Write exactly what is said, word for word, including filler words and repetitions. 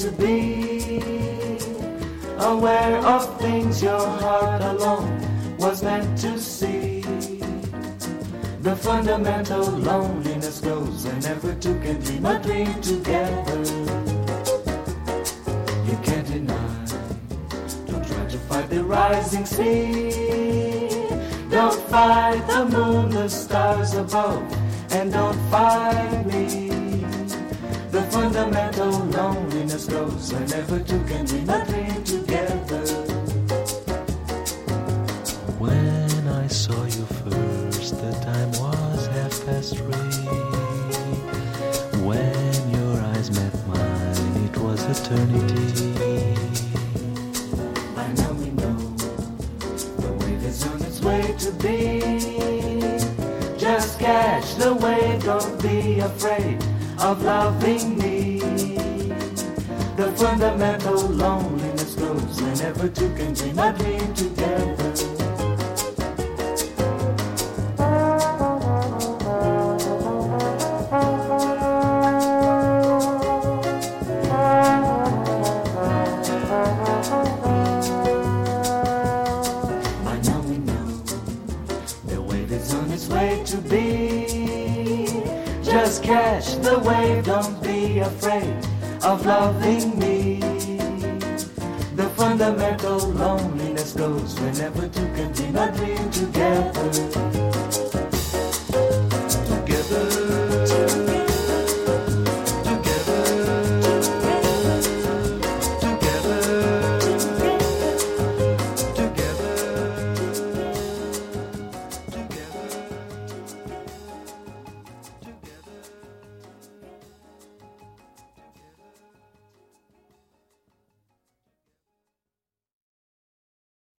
to be, aware of things your heart alone was meant to see. The fundamental loneliness goes whenever two can dream a dream together. You can't deny, don't try to fight the rising sea. Don't fight the moon, the stars above, and don't fight me. The fundamental loneliness goes whenever two can dream a dream together. When I saw you first, the time was half past three. When your eyes met mine, it was eternity. By now we know the wave is on its way to be. Just catch the wave, don't be afraid of loving me. The fundamental loneliness grows whenever two can dream a dream together. By now we know the wave is on its way to be. Just catch the wave, don't be afraid of loving me. The fundamental